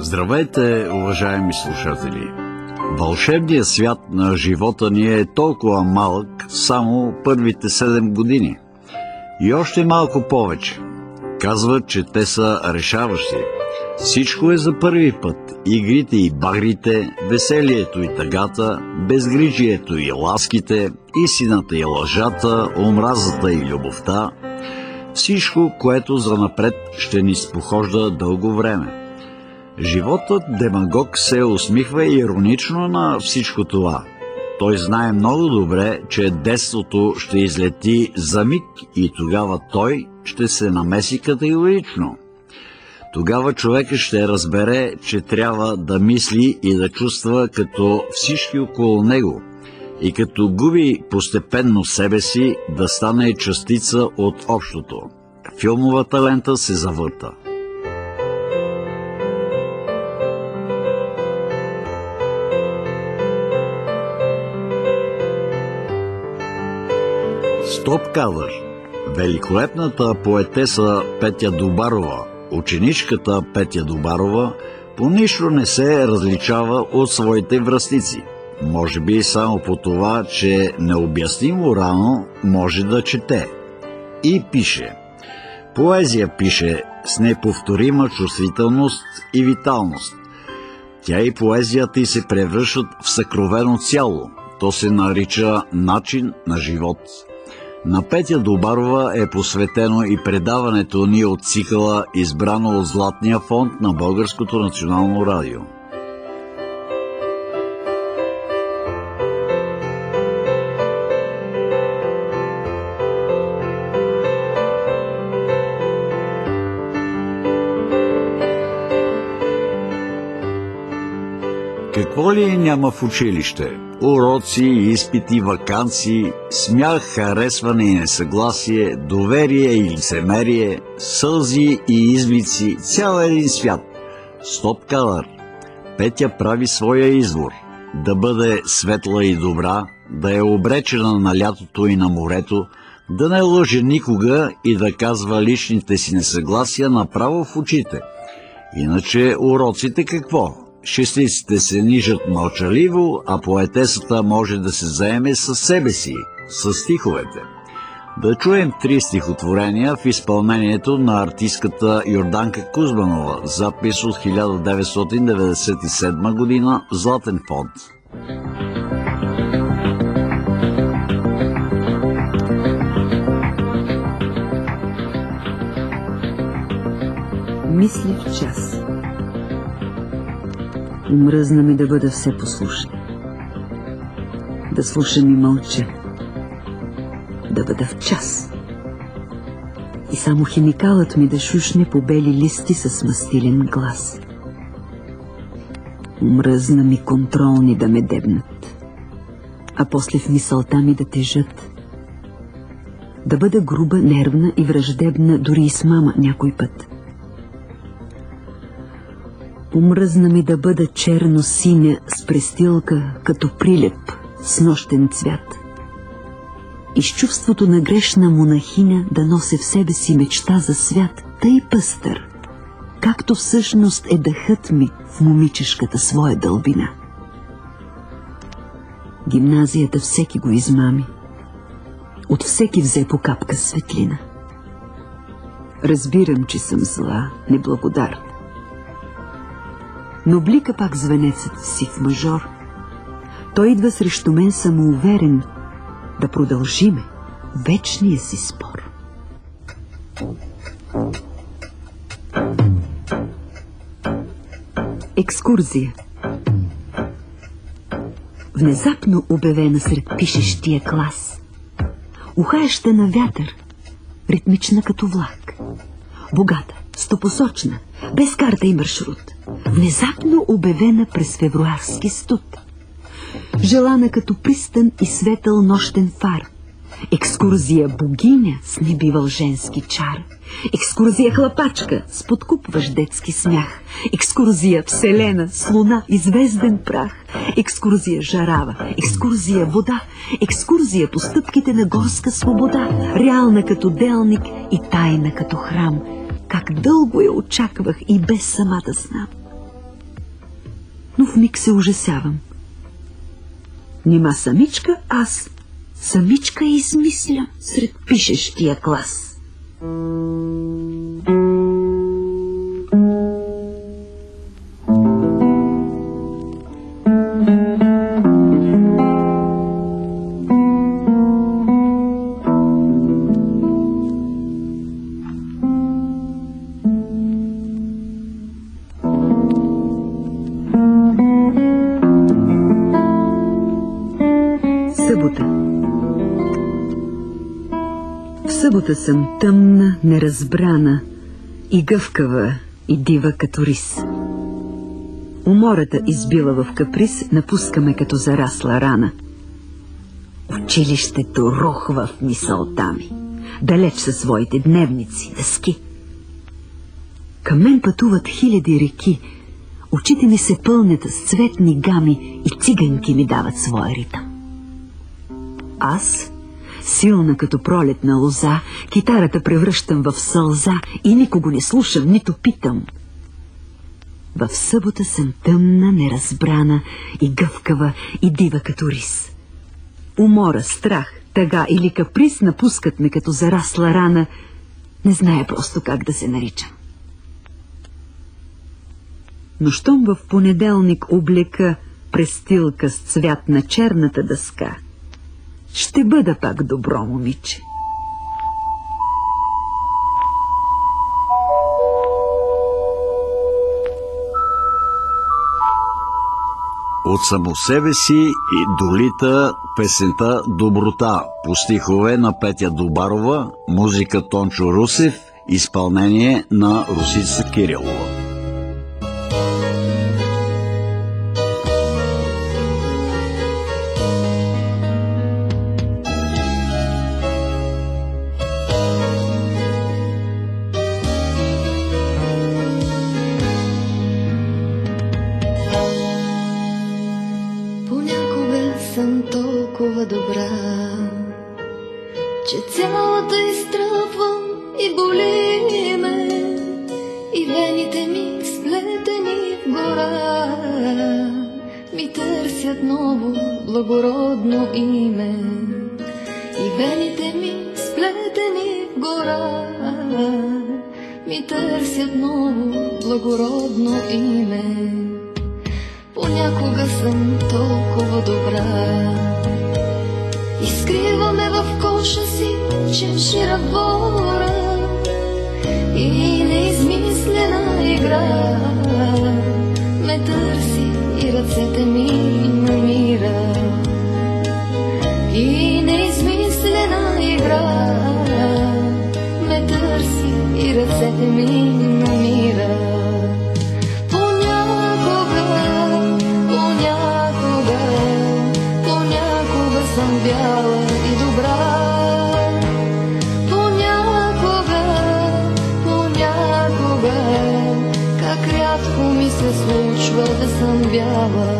Здравейте, уважаеми слушатели! Вълшебният свят на живота ни е толкова малък, само първите 7 години. И още малко повече. Казват, че те са решаващи. Всичко е за първи път. Игрите и багрите, веселието и тъгата, безгрижието и ласките, истината и лъжата, омразата и любовта. Всичко, което занапред ще ни спохожда дълго време. Животът демагог се усмихва иронично на всичко това. Той знае много добре, че детството ще излети за миг и тогава той ще се намеси категорично. Тогава човекът ще разбере, че трябва да мисли и да чувства като всички около него и като губи постепенно себе си, да стане частица от общото. Филмовата лента се завърта. Стоп-кадър. Великолепната поетеса Петя Добарова, ученичката Петя Добарова, по нищо не се различава от своите връстници. Може би само по това, че необяснимо рано може да чете. И пише. Поезия пише с неповторима чувствителност и виталност. Тя и поезията й се превръщат в съкровено цяло. То се нарича начин на живот. На Петя Добарова е посветено и предаването ни от цикъла, избрано от Златния фонд на Българското национално радио. Какво ли няма в училище? Уроци, изпити, ваканции, смях, харесване и несъгласие, доверие и лицемерие, сълзи и изблици, цял един свят. Стоп-кадър. Петя прави своя избор. Да бъде светла и добра, да е обречена на лятото и на морето, да не лъже никога и да казва личните си несъгласия направо в очите. Иначе уроците какво? Шестиците се нижат мълчаливо, а поетесата може да се заеме със себе си, с стиховете. Да чуем 3 стихотворения в изпълнението на артистката Йорданка Кузманова, запис от 1997 година, Златен фонд. Мисли в час. Мръзна ми да бъда все послушна, да слушам и мълча, да бъда в час и само химикалът ми да шушне по бели листи с мастилен глас. Мръзна ми контролни да ме дебнат, а после в мисълта ми да тежат, да бъда груба, нервна и враждебна дори и с мама някой път. Умръзна ми да бъда черно-синя с престилка като прилеп с нощен цвят и с чувството на грешна монахиня да нося в себе си мечта за свят тъй пъстър, както всъщност е дъхът ми в момичешката своя дълбина. Гимназията всеки го измами, от всеки взе по капка светлина. Разбирам, че съм зла, неблагодарна, но блика пак звънецът си в мажор. Той идва срещу мен самоуверен да продължиме вечния си спор. Екскурзия. Внезапно обявена сред пишещия клас. Ухаеща на вятър, ритмична като влак. Богата, стопосочна, без карта и маршрут. Внезапно обявена през февруарски студ. Желана като пристан и светъл нощен фар. Екскурзия богиня с небивал женски чар. Екскурзия хлапачка с подкупващ детски смях. Екскурзия вселена с луна и звезден прах. Екскурзия жарава, екскурзия вода. Екскурзия по стъпките на горска свобода. Реална като делник и тайна като храм. Как дълго я очаквах и без сама да знам. но в миг се ужасявам. Нима самичка аз, самичка измислям сред пишещия клас. В събота съм тъмна, неразбрана и гъвкава и дива като рис. Умората избила в каприз, напускаме като зарасла рана. Училището рухва в мисълта ми, далеч със своите дневници, дъски. Към мен пътуват хиляди реки, очите ми се пълнят с цветни гами и циганки ми дават своя ритъм. Аз, силна като пролетна лоза, китарата превръщам в сълза и никого не слушам, нито питам. В събота съм тъмна, неразбрана и гъвкава и дива като рис. Умора, страх, тъга или каприз напускат ме като зарасла рана, не зная просто как да се наричам. Но щом в понеделник облека престилка с цвят на черната дъска, ще бъда пак добро момиче. От само себе си и долита песента «Доброта» по стихове на Петя Добарова, музика Тончо Русев, изпълнение на Русица Кирилова. Съм толкова добра, че цялата изтръпвам и боли ме, и вените ми сплетени в гора ми търсят ново благородно име. И вените ми сплетени в гора ми търсят ново благородно име. Понякога съм толкова добра и скриваме в коша си чешира вора и неизмислена игра ме търси и ръцете ми намира. И неизмислена игра ме търси и ръцете ми намира. Съм бяла и добра, понякога, как рядко ми се случва да съм бяла.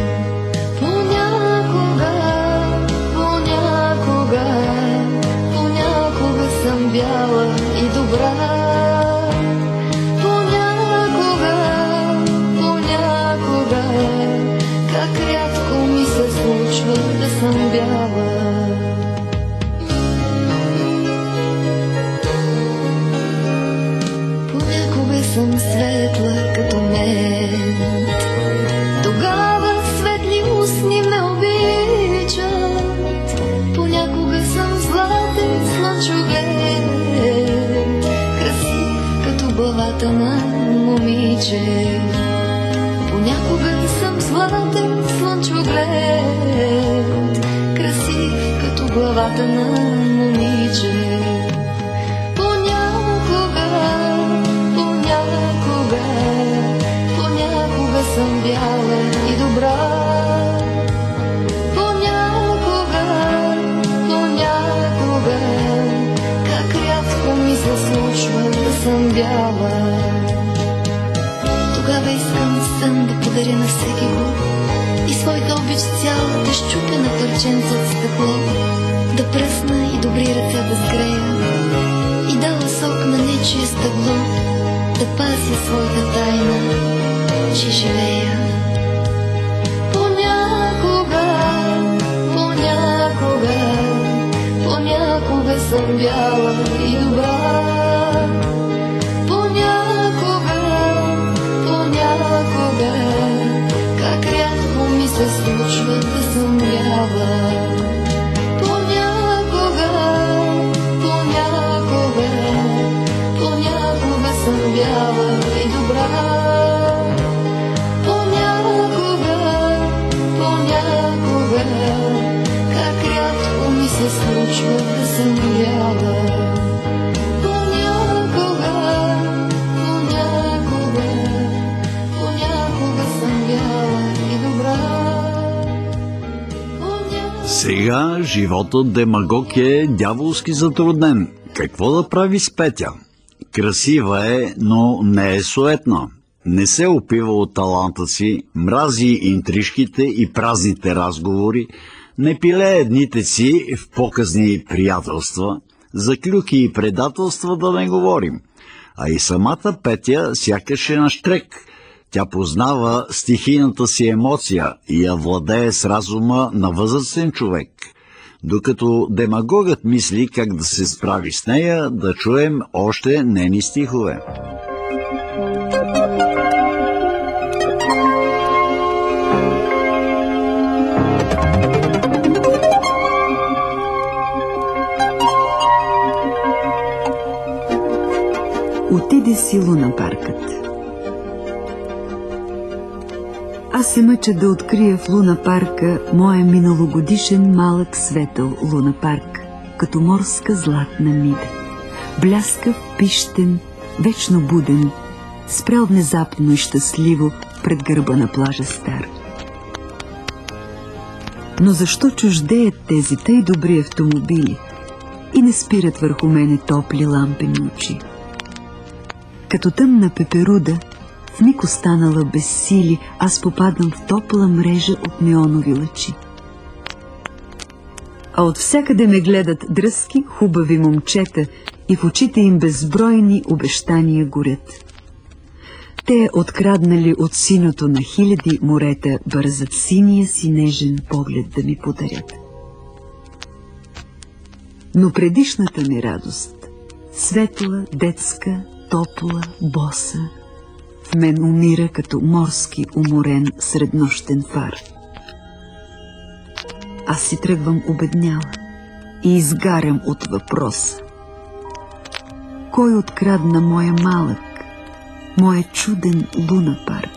Понякога съм бяла и добра. Понякога, как рядко ми се случва да съм бяла. Понякога съм светла като мед, тогава светли устни ме обичат. Понякога съм златен слънчоглед, красив като главата на момиче. Понякога съм златен слънчоглед, красив като главата на момиче. Понякога съм бяла и добра. Понякога, как рядко ми се случва да съм бяла. Тогава искам сън да подаря на всеки го и своята обич цяла да щупя на парченца от стъкло, да пръсна и добри ръце да сгрея и дала сок на нечие стъбло, да пазя своята тайна, че живея. бяла и добра. Понякога, как рядко ми се случва да съм бяла. Понякога съм бяла и добра. Сега животът демагог е дяволски затруднен. Какво да прави с Петя? Красива е, но не е суетна. Не се опива от таланта си, мрази интрижките и празните разговори, не пилее дните си в показни приятелства, за клюки и предателства да не говорим. А и самата Петя сякаш е на щрек. Тя познава стихийната си емоция и я владее с разума на възрастен човек. Докато демагогът мисли как да се справи с нея, да чуем още нейни стихове. Отиде си лунапаркът. Аз се мъча да открия в лунапарка моя миналогодишен малък светъл лунапарк, като морска златна мида. Бляскав, пищен, вечно буден, спрял внезапно и щастливо пред гърба на плажа Стар. Но защо чуждеят тези тъй добри автомобили и не спират върху мене топли лампени очи? Като тъмна пеперуда, в миг останала без сили, аз попадам в топла мрежа от неонови лъчи. А от всякъде ме гледат дръзки, хубави момчета и в очите им безбройни обещания горят. Те, откраднали от синото на хиляди морета, бързат синия си нежен поглед да ми подарят. Но предишната ми радост, светла, детска, топла, боса, в мен умира като морски уморен среднощен фар. Аз си тръгвам обедняла и изгарям от въпроса. Кой открадна моя малък, моя чуден лунапарк?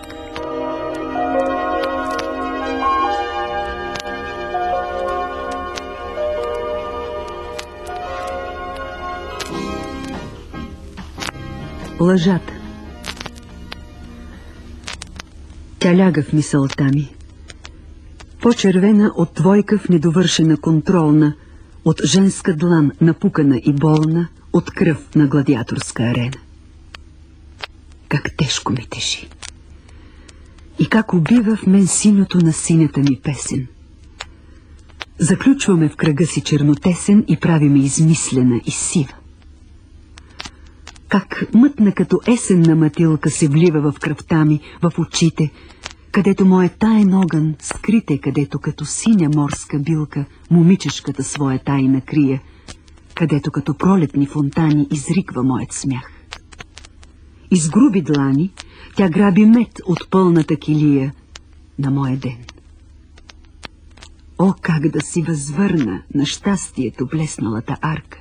Лъжата. Тя ляга в мисълта ми. По-червена от двойка в недовършена контролна, от женска длан напукана и болна, от кръв на гладиаторска арена. Как тежко ми тежи. И как убива в мен синото на синята ми песен. Заключваме в кръга си чернотесен и правиме измислена и сива. Как мътна като есенна матилка се влива в кръвта ми, в очите, където моят таен огън скрите, където като синя морска билка момичешката своя тайна крие, където като пролетни фонтани изриква моят смях. Из груби длани тя граби мед от пълната килия на моя ден. О, как да си възвърна на щастието блесналата арка!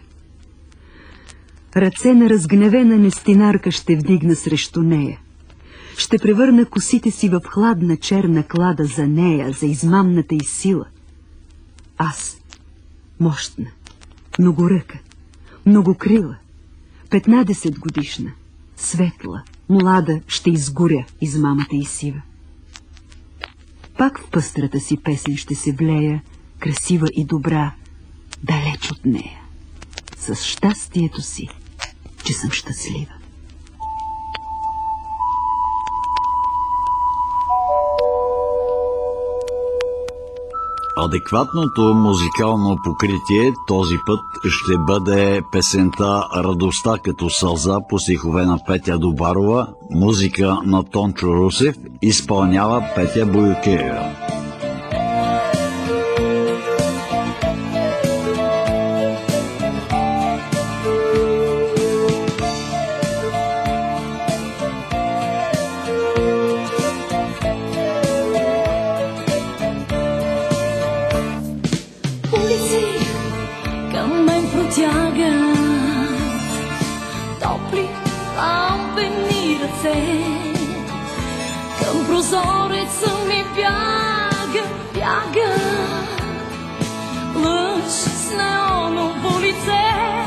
Ръце на разгневена нестинарка ще вдигна срещу нея. Ще превърна косите си в хладна черна клада за нея, за измамната й сила. Аз, мощна, многоръка, многокрила, 15 годишна, светла, млада, ще изгоря измамата й сива. Пак в пъстрата си песен ще се влея, красива и добра, далеч от нея, с щастието си, че съм щастлива. Адекватното музикално покритие този път ще бъде песента "Радостта като сълза" по стихове на Петя Добарова, музика на Тончо Русев, изпълнява Петя Боюкеева. Към мен протягат топли лампени лице. Към прозореца ми бяга, бяга лъж с неоново лице.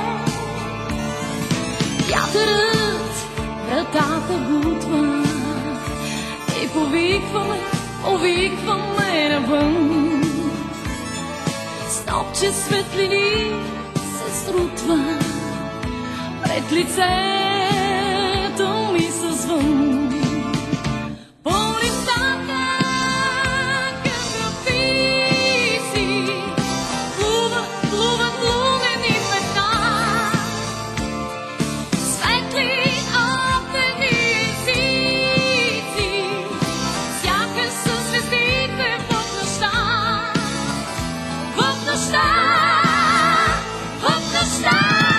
Вятърът вратата бутва и повикваме навън. Снопче светлини се срутва пред лицето ми със звън. По листата като графици плуват лунени петна. Светли огнени езици, сякаш са звездите в нощта. В нощта, в нощта.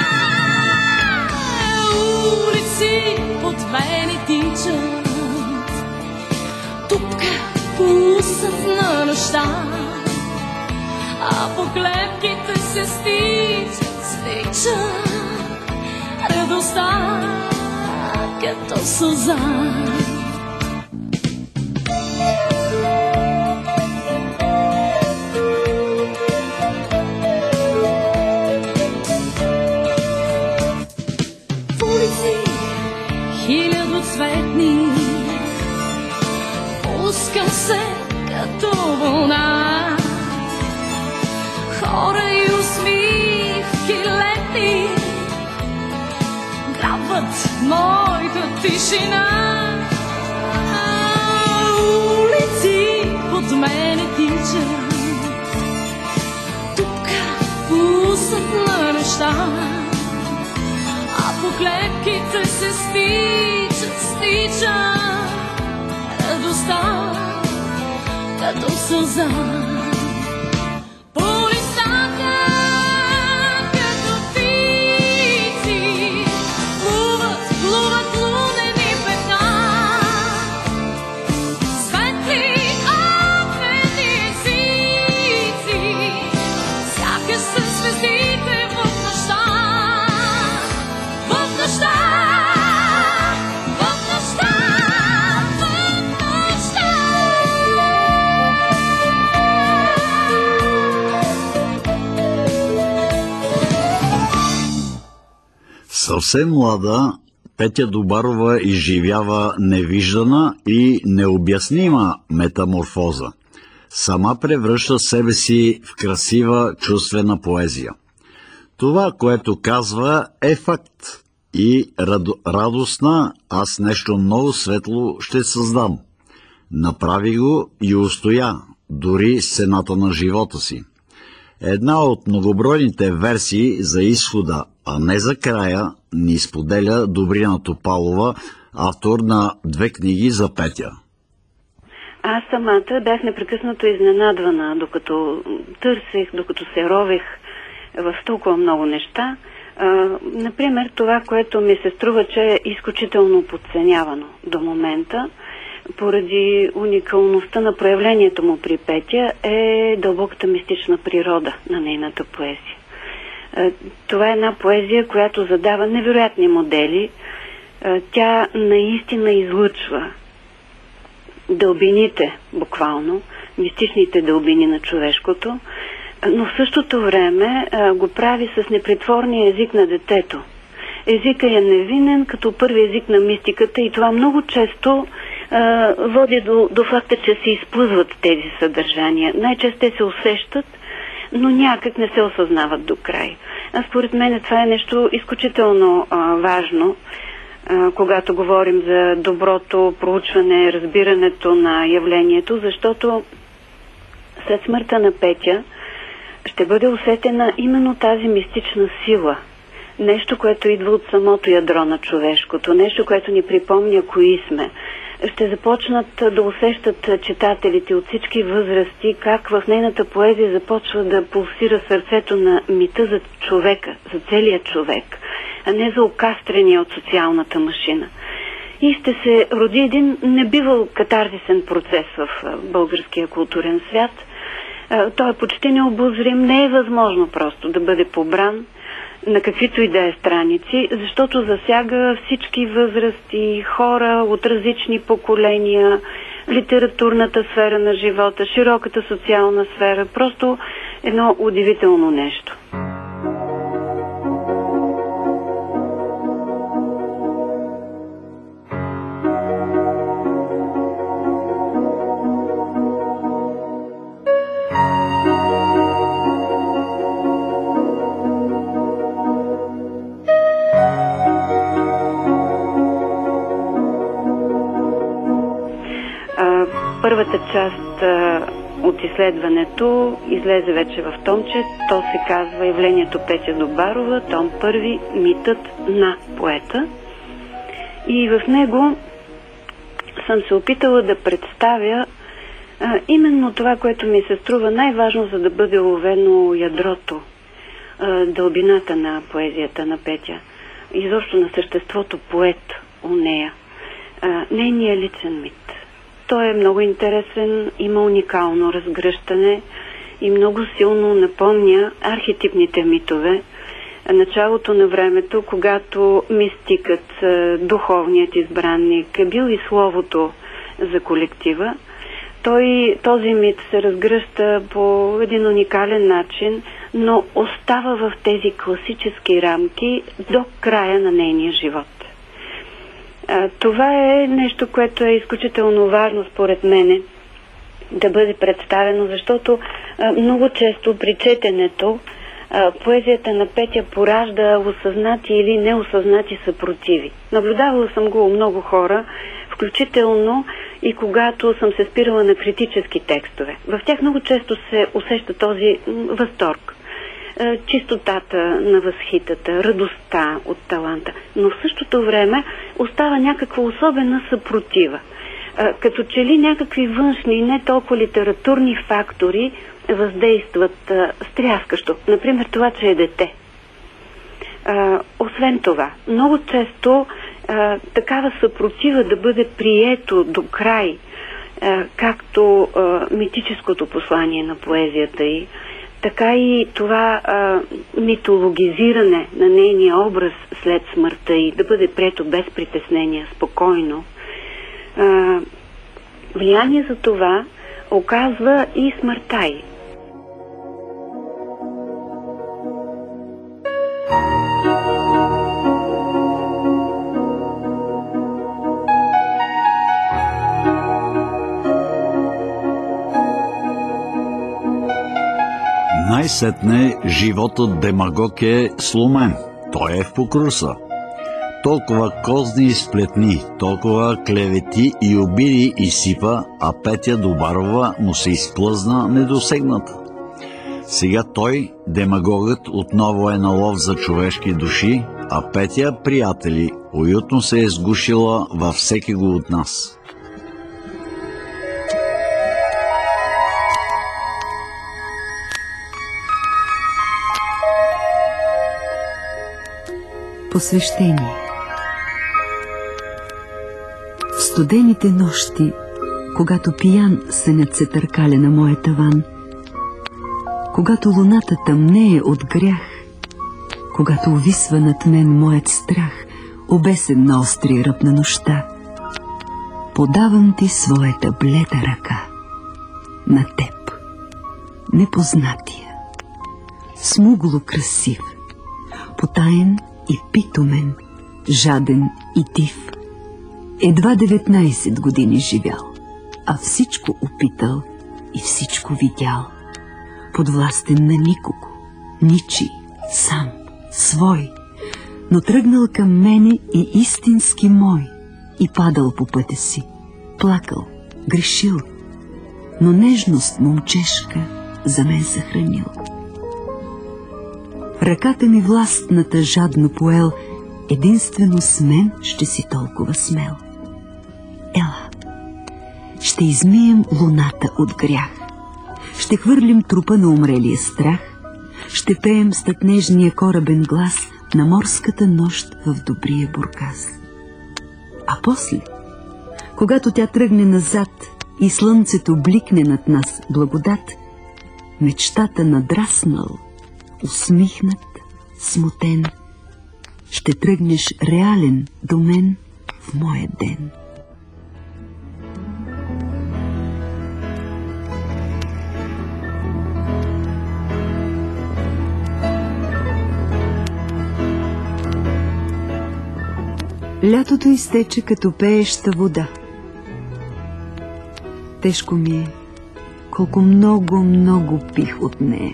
Улици под мене тичат, тупка по усътна нощта, а по клепките се стича радостта като сълза. Хилядоцветни пускам се като вълна. Хора и усмивки летни грабват моята тишина. Улици под мене тичат, тупка по усътна нощта, а по клепките се стича радостта като сълза. По листата като птици плуват лунени петна. Светли огнени езици, сякаш са звездите в нощта. В нощта, в нощта, в нощта. Съвсем млада, Петя Добарова изживява невиждана и необяснима метаморфоза. Сама превръща себе си в красива, чувствена поезия. Това, което казва, е факт. И радостна, аз нещо много светло ще създам. Направи го и устоя, дори сцената на живота си. Една от многобройните версии за изхода, а не за края, ни споделя Добрина Топалова, автор на 2 книги за Петя. Аз самата бях непрекъснато изненадвана, докато търсех, докато се ровех в толкова много неща. Например, това, което ми се струва, че е изключително подценявано до момента, поради уникалността на проявлението му при Петя, е дълбоката мистична природа на нейната поезия. Това е една поезия, която задава невероятни модели. Тя наистина излъчва дълбините, буквално, мистичните дълбини на човешкото, но в същото време го прави с непритворния език на детето. Езикът е невинен, като първи език на мистиката, и това много често води до факта, че се изплъзват тези съдържания. Най-често те се усещат, но някак не се осъзнават до край. Според мен това е нещо изключително важно, когато говорим за доброто проучване, разбирането на явлението, защото след смъртта на Петя ще бъде усетена именно тази мистична сила. Нещо, което идва от самото ядро на човешкото, нещо, което ни припомня кои сме. Ще започнат да усещат читателите от всички възрасти как в нейната поезия започва да пулсира сърцето на мита за човека, за целия човек, а не за окастрения от социалната машина. И ще се роди един небивал катарзисен процес в българския културен свят. Той е почти необозрим, не е възможно просто да бъде побран на каквито и да е страници, защото засяга всички възрасти, хора от различни поколения, литературната сфера на живота, широката социална сфера. Просто едно удивително нещо. Първата част от изследването излезе вече в томче. То се казва Явлението Петя Добарова, том 1, Митът на поета. И в него съм се опитала да представя именно това, което ми се струва най-важно, за да бъде уловено ядрото, дълбината на поезията на Петя, изобщо на съществото поет у нея, нейният личен мит. Той е много интересен, има уникално разгръщане и много силно напомня архетипните митове. Началото на времето, когато мистикът, духовният избранник е бил и словото за колектива, този мит се разгръща по един уникален начин, но остава в тези класически рамки до края на нейния живот. Това е нещо, което е изключително важно според мене да бъде представено, защото много често при четенето поезията на Петя поражда осъзнати или неосъзнати съпротиви. Наблюдавала съм го у много хора, включително и когато съм се спирала на критически текстове. В тях много често се усеща този възторг, чистотата на възхитата, радостта от таланта, но в същото време остава някаква особена съпротива. Като че ли някакви външни, не толкова литературни фактори въздействат стряскащо. Например, това, че е дете. Освен това, много често такава съпротива да бъде прието до край, както митическото послание на поезията й, така и това митологизиране на нейния образ след смъртта й да бъде прието без притеснения, спокойно. Влияние за това оказва и смъртта й. Най-сетне животът демагог е сломен. Той е в покруса. Толкова козни и сплетни, толкова клевети и обиди изсипа, а Петя Добарова му се изплъзна недосегната. Сега той, демагогът, отново е на лов за човешки души, а Петя, приятели, уютно се е сгушила във всеки го от нас. Посвещение. В студените нощи, когато пиян сънят се търкаля на моя таван, когато луната тъмнее от грях, когато увисва над мен моят страх, обесен на острия ръб на нощта, подавам ти своята бледа ръка на теб, непознатия, смугло красив, потаен и питомен, жаден и див. Едва 19 години живял, а всичко опитал и всичко видял. Подвластен на никого, ничий, сам, свой, но тръгнал към мене и истински мой, и падал по пътя си, плакал, грешил, но нежност момчешка за мен съхранил. Ръката ми властната жадно поел, единствено с мен ще си толкова смел. Ела, ще измием луната от грях, ще хвърлим трупа на умрелия страх, ще пеем с нежния корабен глас на морската нощ в добрия бургас. А после, когато тя тръгне назад и слънцето бликне над нас благодат, мечтата надраснал, усмихнат, смутен, ще тръгнеш реален до мен в моя ден. Лятото изтече като пееща вода. Тежко ми е, колко много пих от нея.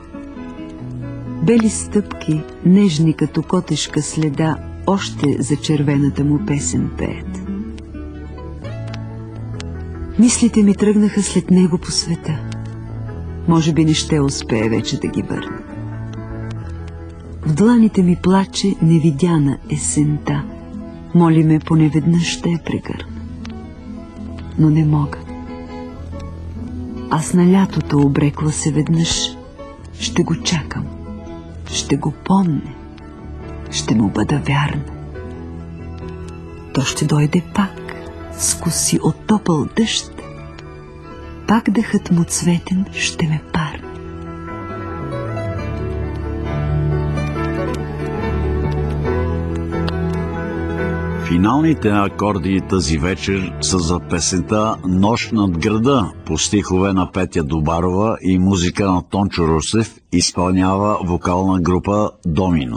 Бели стъпки, нежни като котешка следа, още за червената му песен пеят. Мислите ми тръгнаха след него по света. Може би не ще успее вече да ги върна. В дланите ми плаче невидяна есента. Моли ме поне веднъж ще я прегърна. Но не мога. Аз на лятото обрекла се веднъж. Ще го чакам. Ще го помня. Ще му бъда вярна. То ще дойде пак, с коси от топъл дъжд. Пак дъхът му цветен ще ме парне. Финалните акорди тази вечер са за песента "Нощ над града" по стихове на Петя Добарова и музика на Тончо Русев, изпълнява вокална група Домино.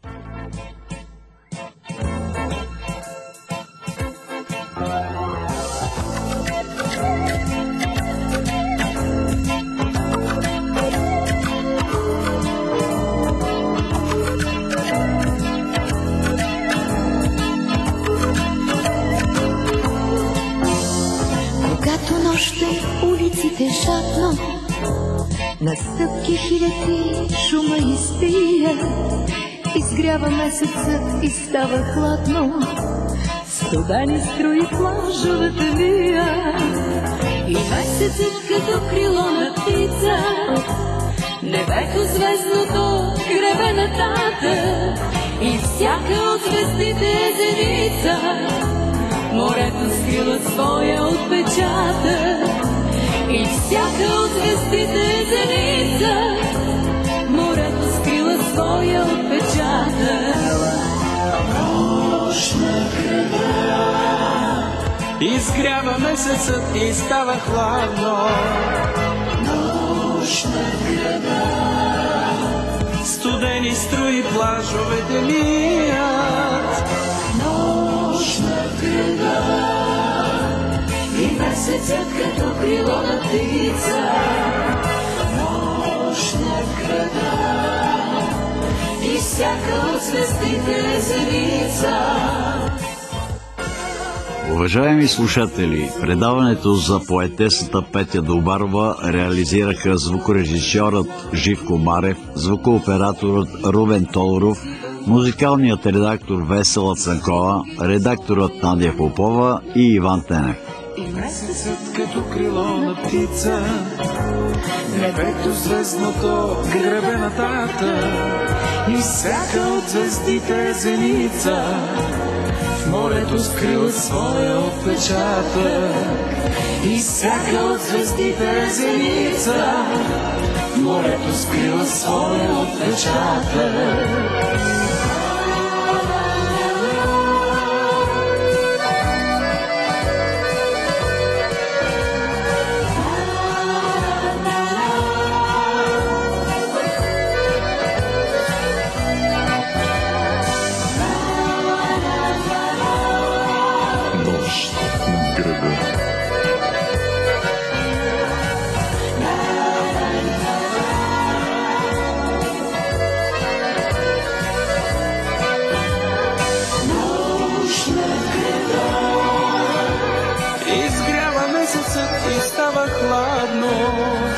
Улиците шатно, на стъпки хиляди шума изпия. Изгрява месецът и става хладно, студени струи плажовете вия. И месецът като крило на птица, небето звездното гребе нататък. И всяка от звездите е зеница, морето скрила своя отпечатък. И всяка от звездите е зеница, морето скрила своя отпечатък. Нощ на града, изгрява месецът и става хладно. Нощ на града, студени струи плажовете мият. Нощ на града, и месецът като крило на птица. Нощ на града, и всяка от звездите е зеница. Уважаеми слушатели, предаването за поетесата Петя Добарова реализираха звукорежисьорът Живко Марев, звукооператорът Рубен Толоров, музикалният редактор Весела Цанкова, редакторът Надя Попова и Иван Тенев. И месецът като крило на птица, небето звездното гребе нататък. И всяка от звездите е зеница, в морето скрила своя отпечатък. И всяка от звездите е зеница, в морето скрила своя отпечатък. Изгрява месецът и става хладно.